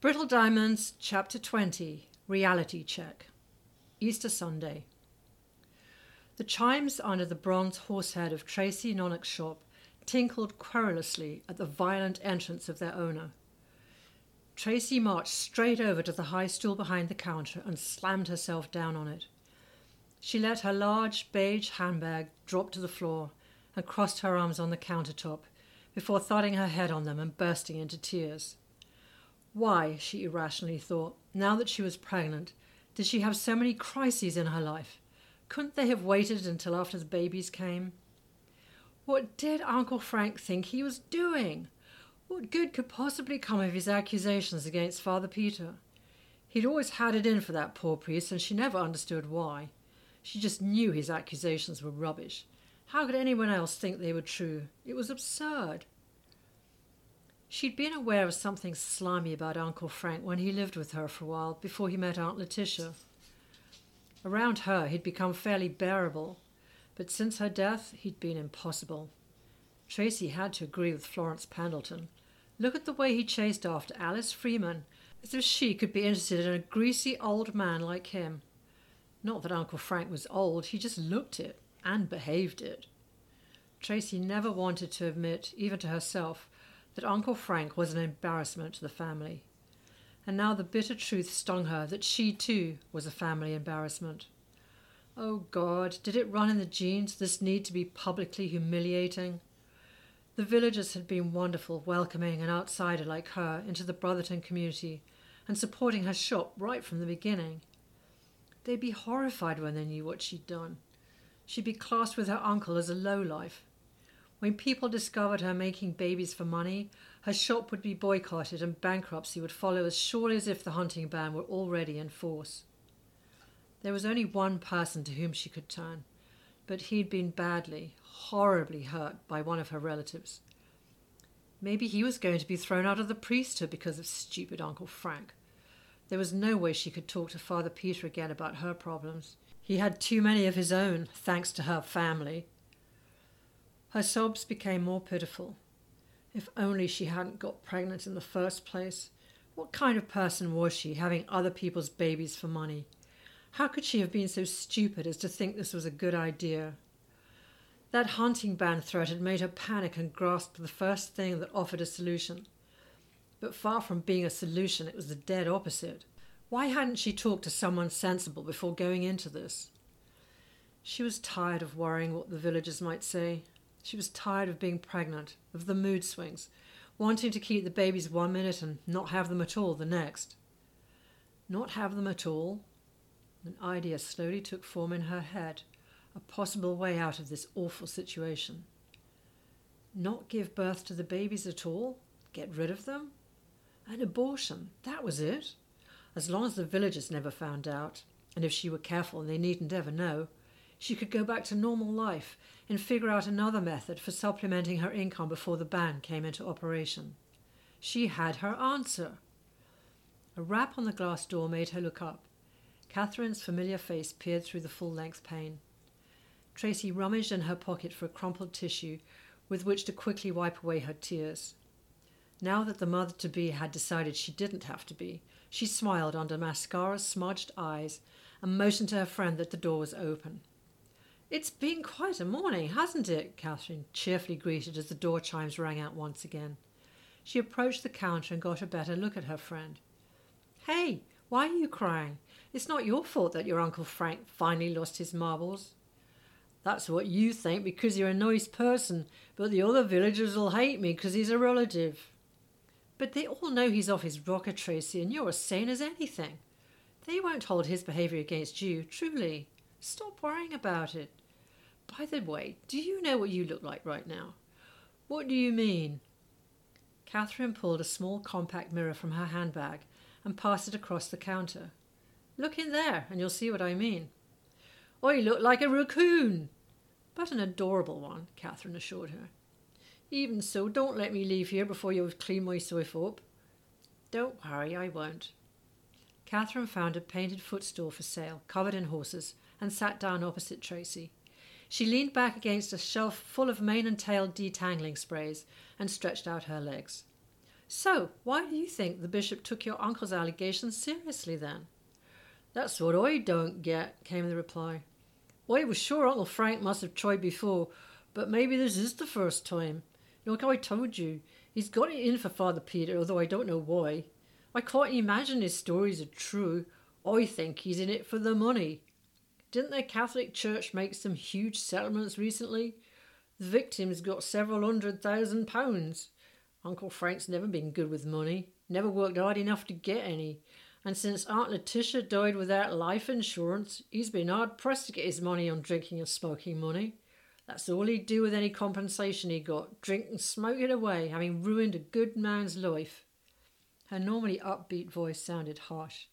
Brittle Diamonds, Chapter 20, Reality Check. Easter Sunday. The chimes under the bronze horsehead of Tracy Nonnock's shop tinkled querulously at the violent entrance of their owner. Tracy marched straight over to the high stool behind the counter and slammed herself down on it. She let her large beige handbag drop to the floor and crossed her arms on the countertop before thudding her head on them and bursting into tears. Why, she irrationally thought, now that she was pregnant, did she have so many crises in her life? Couldn't they have waited until after the babies came? What did Uncle Frank think he was doing? What good could possibly come of his accusations against Father Peter? He'd always had it in for that poor priest, and she never understood why. She just knew his accusations were rubbish. How could anyone else think they were true? It was absurd. She'd been aware of something slimy about Uncle Frank when he lived with her for a while before he met Aunt Letitia. Around her, he'd become fairly bearable, but since her death, he'd been impossible. Tracy had to agree with Florence Pendleton. Look at the way he chased after Alice Freeman, as if she could be interested in a greasy old man like him. Not that Uncle Frank was old, he just looked it and behaved it. Tracy never wanted to admit, even to herself, that Uncle Frank was an embarrassment to the family. And now the bitter truth stung her that she too was a family embarrassment. Oh God, did it run in the genes, this need to be publicly humiliating? The villagers had been wonderful, welcoming an outsider like her into the Brotherton community and supporting her shop right from the beginning. They'd be horrified when they knew what she'd done. She'd be classed with her uncle as a lowlife. When people discovered her making babies for money, her shop would be boycotted and bankruptcy would follow as surely as if the hunting ban were already in force. There was only one person to whom she could turn, but he'd been badly, horribly hurt by one of her relatives. Maybe he was going to be thrown out of the priesthood because of stupid Uncle Frank. There was no way she could talk to Father Peter again about her problems. He had too many of his own, thanks to her family. Her sobs became more pitiful. If only she hadn't got pregnant in the first place. What kind of person was she, having other people's babies for money? How could she have been so stupid as to think this was a good idea? That hunting ban threat had made her panic and grasp the first thing that offered a solution. But far from being a solution, it was the dead opposite. Why hadn't she talked to someone sensible before going into this? She was tired of worrying what the villagers might say. She was tired of being pregnant, of the mood swings, wanting to keep the babies 1 minute and not have them at all the next. Not have them at all? An idea slowly took form in her head, a possible way out of this awful situation. Not give birth to the babies at all? Get rid of them? An abortion, that was it. As long as the villagers never found out, and if she were careful and they needn't ever know, she could go back to normal life and figure out another method for supplementing her income before the ban came into operation. She had her answer. A rap on the glass door made her look up. Catherine's familiar face peered through the full-length pane. Tracy rummaged in her pocket for a crumpled tissue with which to quickly wipe away her tears. Now that the mother-to-be had decided she didn't have to be, she smiled under mascara-smudged eyes and motioned to her friend that the door was open. "It's been quite a morning, hasn't it?" Catherine cheerfully greeted as the door chimes rang out once again. She approached the counter and got a better look at her friend. "Hey, why are you crying? It's not your fault that your Uncle Frank finally lost his marbles." "That's what you think because you're a nice person, but the other villagers will hate me because he's a relative." "But they all know he's off his rocker, Tracy, and you're as sane as anything. They won't hold his behaviour against you, truly. Stop worrying about it. By the way, do you know what you look like right now?" "What do you mean?" Catherine pulled a small compact mirror from her handbag and passed it across the counter. "Look in there and you'll see what I mean." "I look like a raccoon." "But an adorable one," Catherine assured her. "Even so, don't let me leave here before you've cleaned myself up." "Don't worry, I won't." Catherine found a painted footstool for sale, covered in horses, and sat down opposite Tracy. She leaned back against a shelf full of mane and tail detangling sprays and stretched out her legs. So, why do you think the bishop took your uncle's allegations seriously then? That's what I don't get, came the reply. I was sure Uncle Frank must have tried before, but maybe this is the first time. Like I told you, he's got it in for Father Peter, although I don't know why. I can't imagine his stories are true. I think he's in it for the money. Didn't the Catholic Church make some huge settlements recently? The victims got several £100,000. Uncle Frank's never been good with money, never worked hard enough to get any. And since Aunt Letitia died without life insurance, he's been hard pressed to get his money on drinking and smoking money. That's all he'd do with any compensation he got, drink and smoke it away, having ruined a good man's life. Her normally upbeat voice sounded harsh.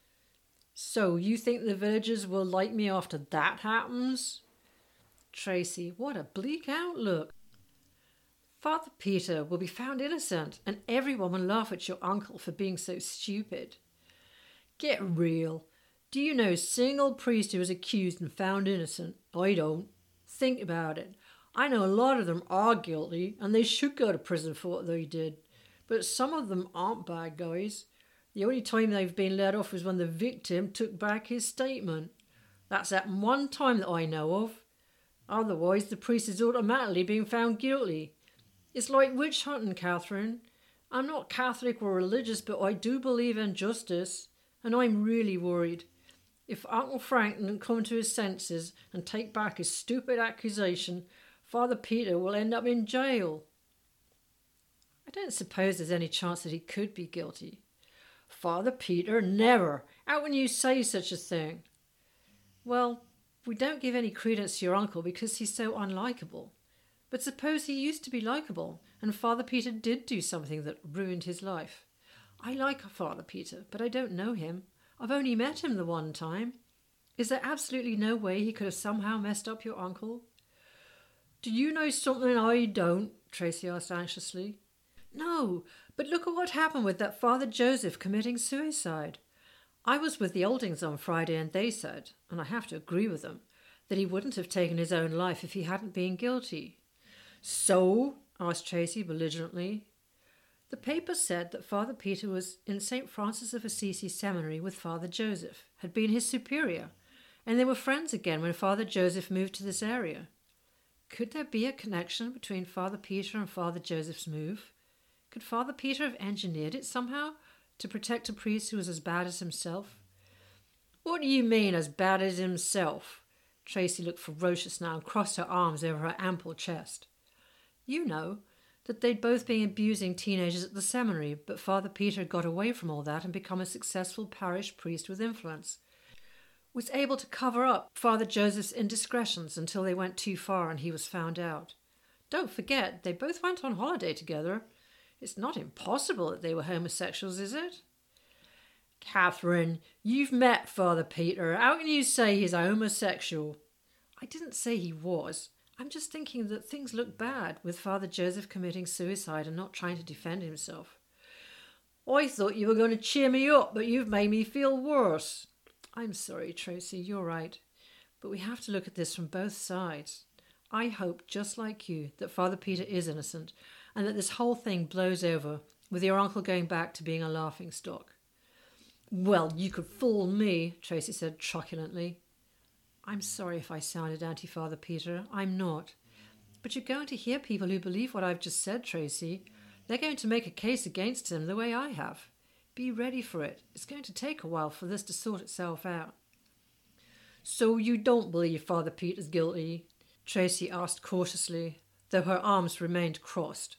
So you think the villagers will like me after that happens? Tracy, what a bleak outlook. Father Peter will be found innocent, and everyone will laugh at your uncle for being so stupid. Get real. Do you know a single priest who was accused and found innocent? I don't. Think about it. I know a lot of them are guilty, and they should go to prison for what they did. But some of them aren't bad guys. The only time they've been let off was when the victim took back his statement. That's that one time that I know of. Otherwise, the priest is automatically being found guilty. It's like witch hunting, Catherine. I'm not Catholic or religious, but I do believe in justice, and I'm really worried. If Uncle Frank didn't come to his senses and take back his stupid accusation, Father Peter will end up in jail. I don't suppose there's any chance that he could be guilty. Father Peter, never! How can you say such a thing? Well, we don't give any credence to your uncle because he's so unlikable. But suppose he used to be likable, and Father Peter did do something that ruined his life. I like Father Peter, but I don't know him. I've only met him the one time. Is there absolutely no way he could have somehow messed up your uncle? Do you know something I don't? Tracy asked anxiously. No, but look at what happened with that Father Joseph committing suicide. I was with the Oldings on Friday and they said, and I have to agree with them, that he wouldn't have taken his own life if he hadn't been guilty. So? Asked Tracy belligerently. The paper said that Father Peter was in St. Francis of Assisi Seminary with Father Joseph, had been his superior, and they were friends again when Father Joseph moved to this area. Could there be a connection between Father Peter and Father Joseph's move? Could Father Peter have engineered it somehow to protect a priest who was as bad as himself? What do you mean, as bad as himself? Tracy looked ferocious now and crossed her arms over her ample chest. You know, that they'd both been abusing teenagers at the seminary, but Father Peter got away from all that and become a successful parish priest with influence. Was able to cover up Father Joseph's indiscretions until they went too far and he was found out. Don't forget, they both went on holiday together. It's not impossible that they were homosexuals, is it? Catherine, you've met Father Peter. How can you say he's a homosexual? I didn't say he was. I'm just thinking that things look bad with Father Joseph committing suicide and not trying to defend himself. I thought you were going to cheer me up, but you've made me feel worse. I'm sorry, Tracy, you're right. But we have to look at this from both sides. I hope, just like you, that Father Peter is innocent and that this whole thing blows over with your uncle going back to being a laughingstock. Well, you could fool me, Tracy said truculently. I'm sorry if I sounded anti-Father Peter. I'm not. But you're going to hear people who believe what I've just said, Tracy. They're going to make a case against him the way I have. Be ready for it. It's going to take a while for this to sort itself out. So you don't believe Father Peter's guilty? Tracy asked cautiously, though her arms remained crossed.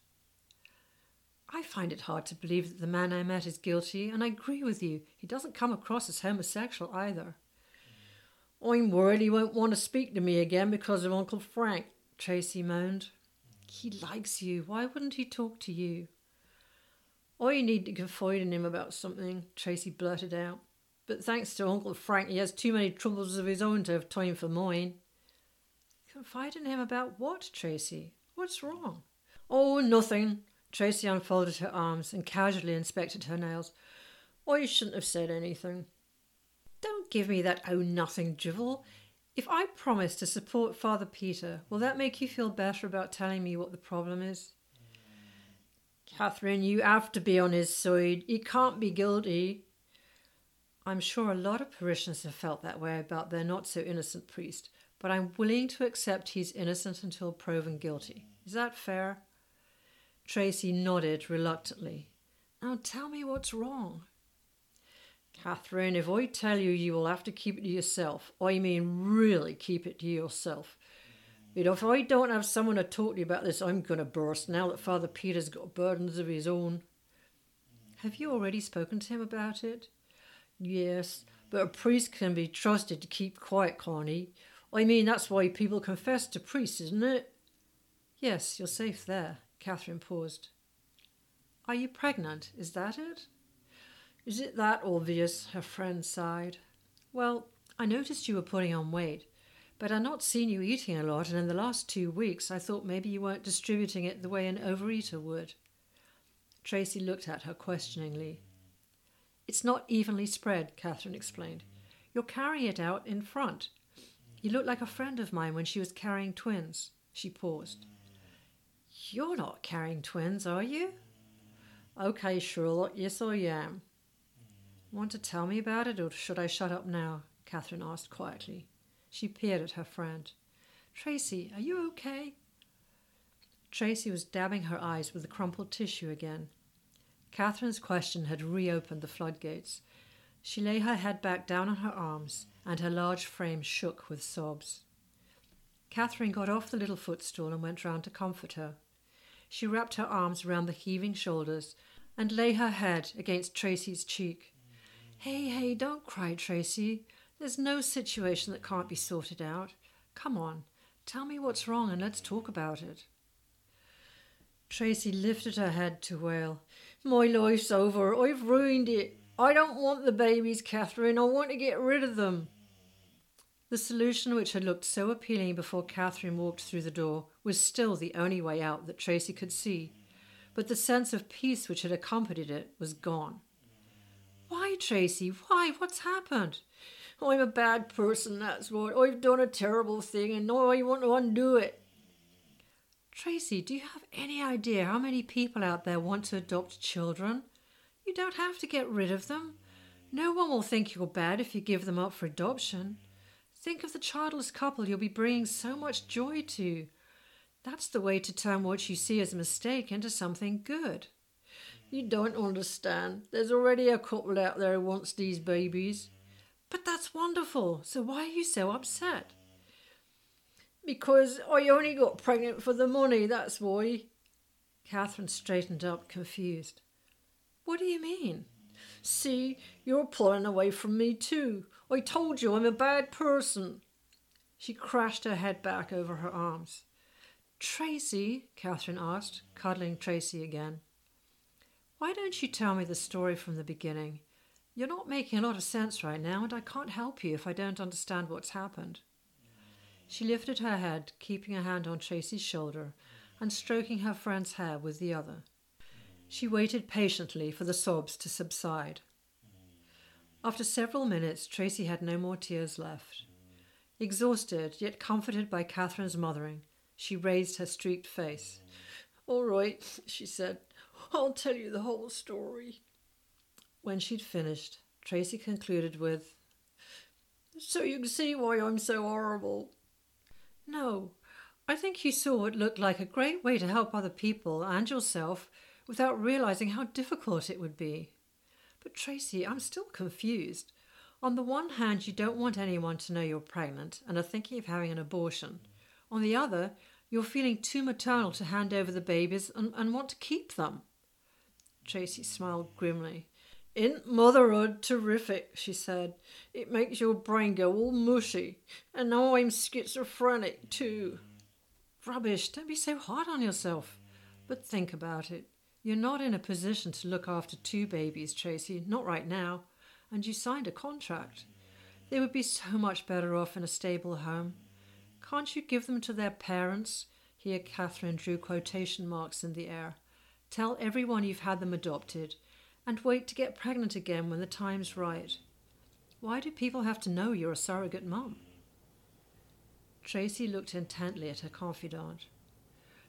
I find it hard to believe that the man I met is guilty, and I agree with you. He doesn't come across as homosexual either. I'm worried he won't want to speak to me again because of Uncle Frank, Tracy moaned. He likes you. Why wouldn't he talk to you? I need to confide in him about something, Tracy blurted out. But thanks to Uncle Frank, he has too many troubles of his own to have time for mine. Confide in him about what, Tracy? What's wrong? Oh, nothing. Tracy unfolded her arms and casually inspected her nails. I shouldn't have said anything. Don't give me that oh-nothing drivel. If I promise to support Father Peter, will that make you feel better about telling me what the problem is? Catherine, you have to be on his side. He can't be guilty. I'm sure a lot of parishioners have felt that way about their not-so-innocent priest, but I'm willing to accept he's innocent until proven guilty. Is that fair? Tracy nodded reluctantly. Now tell me what's wrong. Catherine, if I tell you, you will have to keep it to yourself. I mean really keep it to yourself. But if I don't have someone to talk to you about this, I'm going to burst now that Father Peter's got burdens of his own. Have you already spoken to him about it? Yes, but a priest can be trusted to keep quiet, Connie. I mean, that's why people confess to priests, isn't it? Yes, you're safe there. Catherine paused. Are you pregnant? Is that it? Is it that obvious? Her friend sighed. Well, I noticed you were putting on weight, but I'd not seen you eating a lot, and in the last 2 weeks I thought maybe you weren't distributing it the way an overeater would. Tracy looked at her questioningly. It's not evenly spread, Catherine explained. You're carrying it out in front. You look like a friend of mine when she was carrying twins. She paused. You're not carrying twins, are you? Okay, Charlotte, yes I am. Want to tell me about it, or should I shut up now? Catherine asked quietly. She peered at her friend. Tracy, are you okay? Tracy was dabbing her eyes with the crumpled tissue again. Catherine's question had reopened the floodgates. She lay her head back down on her arms, and her large frame shook with sobs. Catherine got off the little footstool and went round to comfort her. She wrapped her arms around the heaving shoulders and lay her head against Tracy's cheek. Hey, don't cry, Tracy. There's no situation that can't be sorted out. Come on, tell me what's wrong and let's talk about it. Tracy lifted her head to wail. My life's over. I've ruined it. I don't want the babies, Catherine. I want to get rid of them. The solution which had looked so appealing before Catherine walked through the door was still the only way out that Tracy could see, but the sense of peace which had accompanied it was gone. Why, Tracy? Why? What's happened? I'm a bad person, that's what. I've done a terrible thing and now I want to undo it. Tracy, do you have any idea how many people out there want to adopt children? You don't have to get rid of them. No one will think you're bad if you give them up for adoption. Think of the childless couple you'll be bringing so much joy to. That's the way to turn what you see as a mistake into something good. You don't understand. There's already a couple out there who wants these babies. But that's wonderful. So why are you so upset? Because I only got pregnant for the money, that's why. Catherine straightened up, confused. What do you mean? See, you're pulling away from me too. I told you I'm a bad person. She crashed her head back over her arms. Tracy, Catherine asked, cuddling Tracy again. Why don't you tell me the story from the beginning? You're not making a lot of sense right now, and I can't help you if I don't understand what's happened. She lifted her head, keeping a hand on Tracy's shoulder and stroking her friend's hair with the other. She waited patiently for the sobs to subside. After several minutes, Tracy had no more tears left. Exhausted, yet comforted by Catherine's mothering, she raised her streaked face. All right, she said. I'll tell you the whole story. When she'd finished, Tracy concluded with, So you can see why I'm so horrible. No, I think you saw what looked like a great way to help other people and yourself without realizing how difficult it would be. But Tracy, I'm still confused. On the one hand, you don't want anyone to know you're pregnant and are thinking of having an abortion. On the other, you're feeling too maternal to hand over the babies and want to keep them. Tracy smiled grimly. Isn't motherhood terrific, she said. It makes your brain go all mushy. And now I'm schizophrenic too. Rubbish, don't be so hard on yourself. But think about it. You're not in a position to look after 2 babies, Tracy, not right now. And you signed a contract. They would be so much better off in a stable home. Can't you give them to their parents? Here Catherine drew quotation marks in the air. Tell everyone you've had them adopted, and wait to get pregnant again when the time's right. Why do people have to know you're a surrogate mum? Tracy looked intently at her confidant.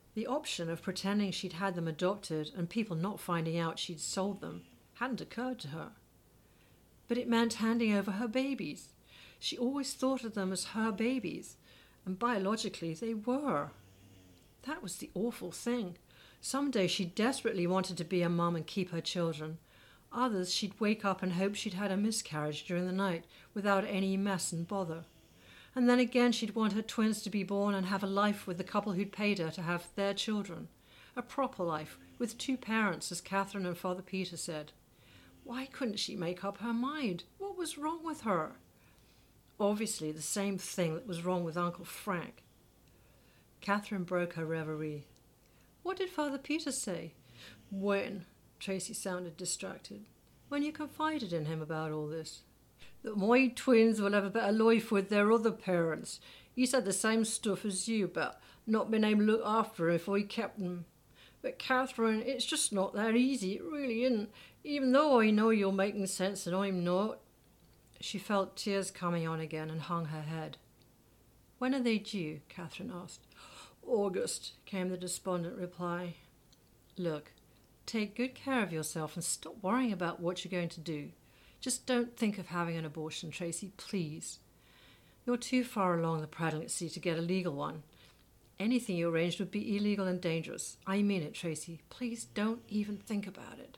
The option of pretending she'd had them adopted and people not finding out she'd sold them hadn't occurred to her. But it meant handing over her babies. She always thought of them as her babies, and biologically they were. That was the awful thing. Some days she desperately wanted to be a mum and keep her children. Others she'd wake up and hope she'd had a miscarriage during the night without any mess and bother. And then again she'd want her twins to be born and have a life with the couple who'd paid her to have their children. A proper life, with 2 parents, as Catherine and Father Peter said. Why couldn't she make up her mind? What was wrong with her? Obviously the same thing that was wrong with Uncle Frank. Catherine broke her reverie. What did Father Peter say? When? Tracy sounded distracted. When you confided in him about all this? That my twins will have a better life with their other parents. He said the same stuff as you about not being able to look after them if I kept them. But Catherine, it's just not that easy. It really isn't. Even though I know you're making sense and I'm not. She felt tears coming on again and hung her head. When are they due? Catherine asked. August, came the despondent reply. Look, take good care of yourself and stop worrying about what you're going to do. Just don't think of having an abortion, Tracy, please. You're too far along the pregnancy to get a legal one. Anything you arranged would be illegal and dangerous. I mean it, Tracy. Please don't even think about it.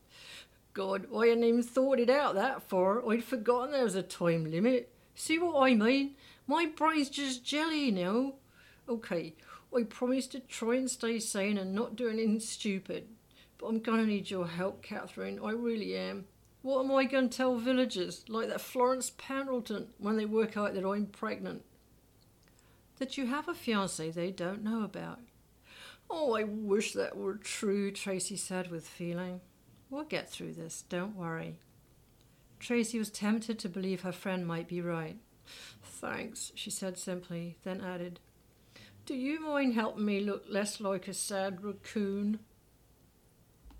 God, I hadn't even thought it out that far. I'd forgotten there was a time limit. See what I mean? My brain's just jelly now. Okay, I promise to try and stay sane and not do anything stupid. But I'm going to need your help, Catherine. I really am. What am I going to tell villagers, like that Florence Pendleton, when they work out that I'm pregnant? That you have a fiancé they don't know about. Oh, I wish that were true, Tracy said with feeling. We'll get through this, don't worry. Tracy was tempted to believe her friend might be right. Thanks, she said simply, then added, Do you mind helping me look less like a sad raccoon?